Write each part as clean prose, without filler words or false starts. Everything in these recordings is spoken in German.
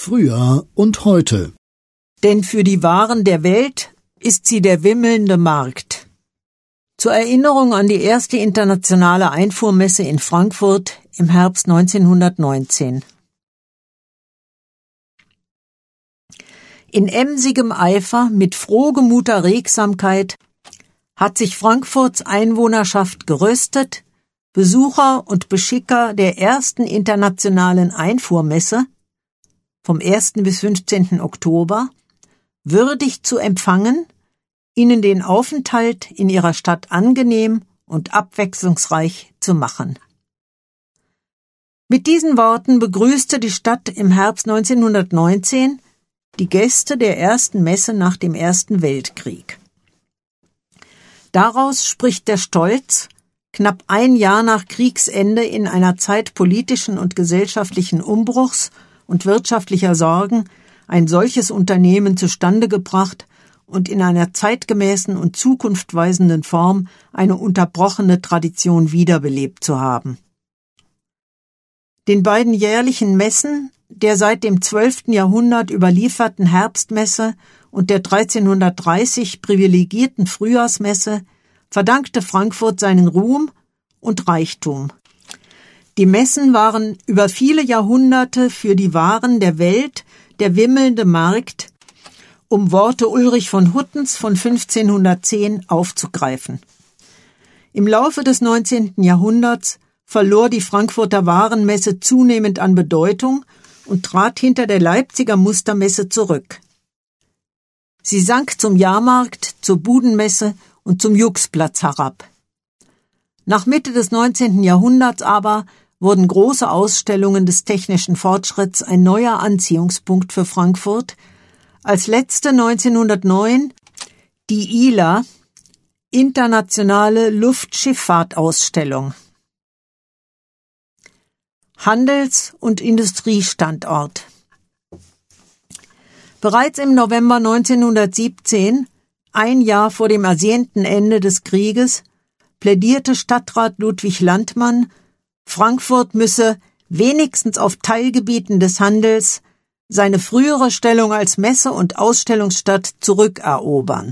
Früher und heute. Denn für die Waren der Welt ist sie der wimmelnde Markt. Zur Erinnerung an die erste internationale Einfuhrmesse in Frankfurt im Herbst 1919. In emsigem Eifer, mit frohgemuter Regsamkeit hat sich Frankfurts Einwohnerschaft gerüstet, Besucher und Beschicker der ersten internationalen Einfuhrmesse vom 1. bis 15. Oktober würdig zu empfangen, ihnen den Aufenthalt in ihrer Stadt angenehm und abwechslungsreich zu machen. Mit diesen Worten begrüßte die Stadt im Herbst 1919 die Gäste der ersten Messe nach dem Ersten Weltkrieg. Daraus spricht der Stolz, knapp ein Jahr nach Kriegsende in einer Zeit politischen und gesellschaftlichen Umbruchs und wirtschaftlicher Sorgen ein solches Unternehmen zustande gebracht und in einer zeitgemäßen und zukunftweisenden Form eine unterbrochene Tradition wiederbelebt zu haben. Den beiden jährlichen Messen, der seit dem 12. Jahrhundert überlieferten Herbstmesse und der 1330 privilegierten Frühjahrsmesse, verdankte Frankfurt seinen Ruhm und Reichtum. Die Messen waren über viele Jahrhunderte für die Waren der Welt der wimmelnde Markt, um Worte Ulrich von Huttens von 1510 aufzugreifen. Im Laufe des 19. Jahrhunderts verlor die Frankfurter Warenmesse zunehmend an Bedeutung und trat hinter der Leipziger Mustermesse zurück. Sie sank zum Jahrmarkt, zur Budenmesse und zum Juxplatz herab. Nach Mitte des 19. Jahrhunderts aber wurden große Ausstellungen des technischen Fortschritts ein neuer Anziehungspunkt für Frankfurt, als letzte 1909 die ILA, Internationale Luftschifffahrtausstellung. Handels- und Industriestandort. Bereits im November 1917, ein Jahr vor dem ersehnten Ende des Krieges, plädierte Stadtrat Ludwig Landmann, Frankfurt müsse wenigstens auf Teilgebieten des Handels seine frühere Stellung als Messe- und Ausstellungsstadt zurückerobern.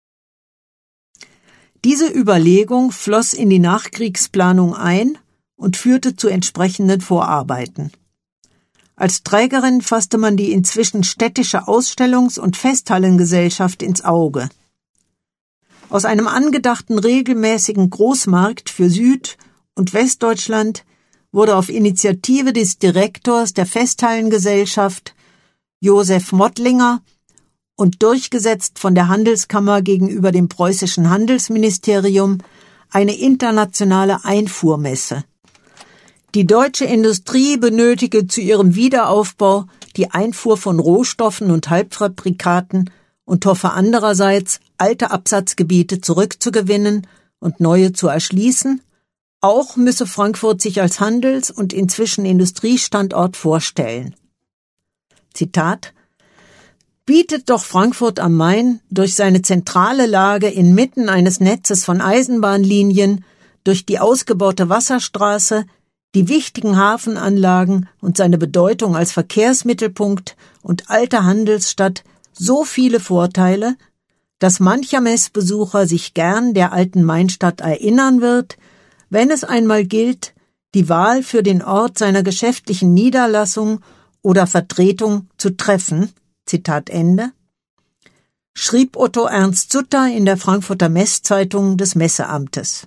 Diese Überlegung floss in die Nachkriegsplanung ein und führte zu entsprechenden Vorarbeiten. Als Trägerin fasste man die inzwischen städtische Ausstellungs- und Festhallengesellschaft ins Auge. Aus einem angedachten regelmäßigen Großmarkt für Süd- und Westdeutschland wurde auf Initiative des Direktors der Festhallengesellschaft, Josef Mottlinger, und durchgesetzt von der Handelskammer gegenüber dem preußischen Handelsministerium eine internationale Einfuhrmesse. Die deutsche Industrie benötige zu ihrem Wiederaufbau die Einfuhr von Rohstoffen und Halbfabrikaten und hoffe andererseits, alte Absatzgebiete zurückzugewinnen und neue zu erschließen. Auch müsse Frankfurt sich als Handels- und inzwischen Industriestandort vorstellen. Zitat: Bietet doch Frankfurt am Main durch seine zentrale Lage inmitten eines Netzes von Eisenbahnlinien, durch die ausgebaute Wasserstraße, die wichtigen Hafenanlagen und seine Bedeutung als Verkehrsmittelpunkt und alte Handelsstadt so viele Vorteile, dass mancher Messbesucher sich gern der alten Mainstadt erinnern wird, wenn es einmal gilt, die Wahl für den Ort seiner geschäftlichen Niederlassung oder Vertretung zu treffen, Zitat Ende, schrieb Otto Ernst Sutter in der Frankfurter Messzeitung des Messeamtes.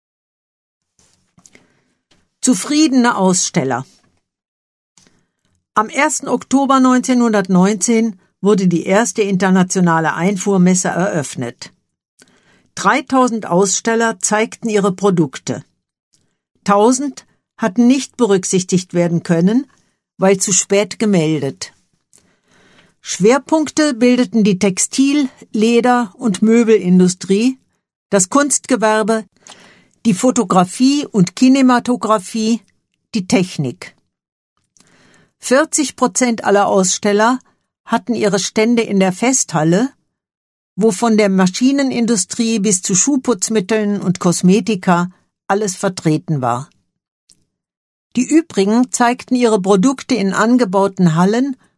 Zufriedene Aussteller. Am 1. Oktober 1919 wurde die erste internationale Einfuhrmesse eröffnet. 3000 Aussteller zeigten ihre Produkte. 1000 hatten nicht berücksichtigt werden können, weil zu spät gemeldet. Schwerpunkte bildeten die Textil-, Leder- und Möbelindustrie, das Kunstgewerbe, die Fotografie und Kinematografie, die Technik. 40% aller Aussteller hatten ihre Stände in der Festhalle, wo von der Maschinenindustrie bis zu Schuhputzmitteln und Kosmetika alles vertreten war. Die übrigen zeigten ihre Produkte in angebauten Hallen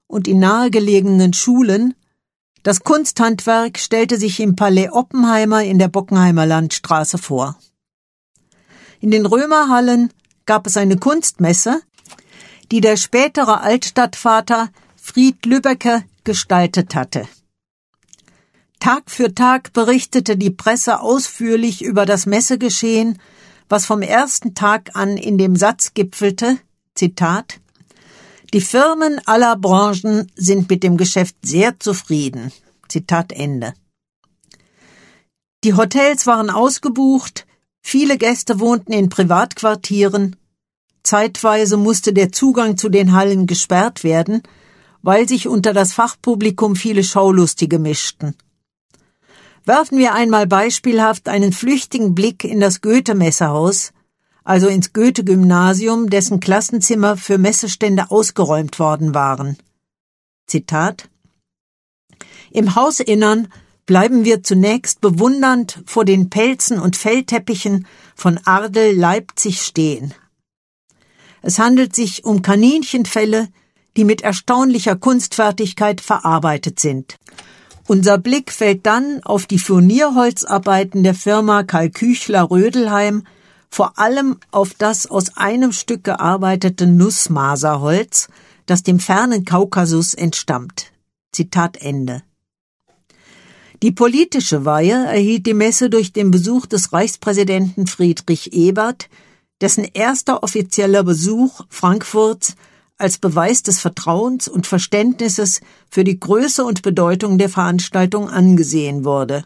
und in nahegelegenen Schulen, das Kunsthandwerk stellte sich im Palais Oppenheimer in der Bockenheimer Landstraße vor. In den Römerhallen gab es eine Kunstmesse, die der spätere Altstadtvater Fried Lübbecke gestaltet hatte. Tag für Tag berichtete die Presse ausführlich über das Messegeschehen, was vom ersten Tag an in dem Satz gipfelte, Zitat, die Firmen aller Branchen sind mit dem Geschäft sehr zufrieden. Zitat Ende. Die Hotels waren ausgebucht, viele Gäste wohnten in Privatquartieren, zeitweise musste der Zugang zu den Hallen gesperrt werden, weil sich unter das Fachpublikum viele Schaulustige mischten. Werfen wir einmal beispielhaft einen flüchtigen Blick in das Goethe-Messehaus, also ins Goethe-Gymnasium, dessen Klassenzimmer für Messestände ausgeräumt worden waren. Zitat: Im Hausinnern bleiben wir zunächst bewundernd vor den Pelzen und Fellteppichen von Ardel Leipzig stehen. Es handelt sich um Kaninchenfelle, die mit erstaunlicher Kunstfertigkeit verarbeitet sind. Unser Blick fällt dann auf die Furnierholzarbeiten der Firma Karl Küchler Rödelheim, vor allem auf das aus einem Stück gearbeitete Nussmaserholz, das dem fernen Kaukasus entstammt. Zitat Ende. Die politische Weihe erhielt die Messe durch den Besuch des Reichspräsidenten Friedrich Ebert, dessen erster offizieller Besuch Frankfurts als Beweis des Vertrauens und Verständnisses für die Größe und Bedeutung der Veranstaltung angesehen wurde.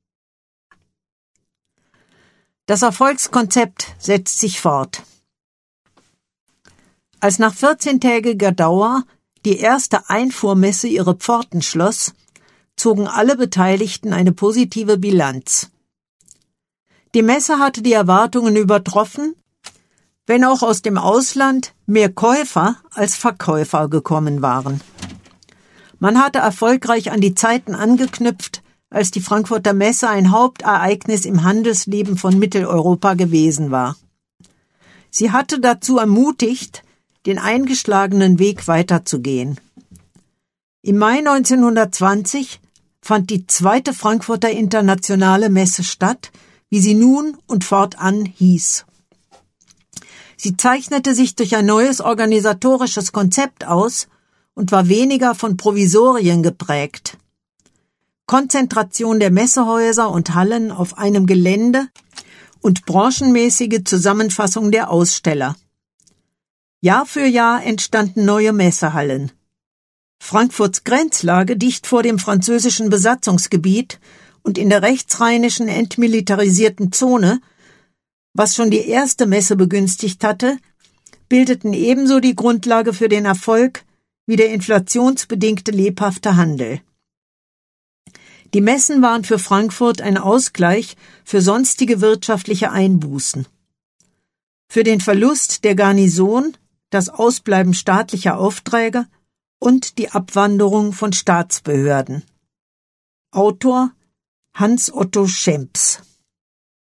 Das Erfolgskonzept setzt sich fort. Als nach 14-tägiger Dauer die erste Einfuhrmesse ihre Pforten schloss, zogen alle Beteiligten eine positive Bilanz. Die Messe hatte die Erwartungen übertroffen, wenn auch aus dem Ausland mehr Käufer als Verkäufer gekommen waren. Man hatte erfolgreich an die Zeiten angeknüpft, als die Frankfurter Messe ein Hauptereignis im Handelsleben von Mitteleuropa gewesen war. Sie hatte dazu ermutigt, den eingeschlagenen Weg weiterzugehen. Im Mai 1920 fand die zweite Frankfurter Internationale Messe statt, wie sie nun und fortan hieß. Sie zeichnete sich durch ein neues organisatorisches Konzept aus und war weniger von Provisorien geprägt. Konzentration der Messehäuser und Hallen auf einem Gelände und branchenmäßige Zusammenfassung der Aussteller. Jahr für Jahr entstanden neue Messehallen. Frankfurts Grenzlage dicht vor dem französischen Besatzungsgebiet und in der rechtsrheinischen entmilitarisierten Zone, was schon die erste Messe begünstigt hatte, bildeten ebenso die Grundlage für den Erfolg wie der inflationsbedingte lebhafte Handel. Die Messen waren für Frankfurt ein Ausgleich für sonstige wirtschaftliche Einbußen. Für den Verlust der Garnison, das Ausbleiben staatlicher Aufträge und die Abwanderung von Staatsbehörden. Autor Hans Otto Schemps.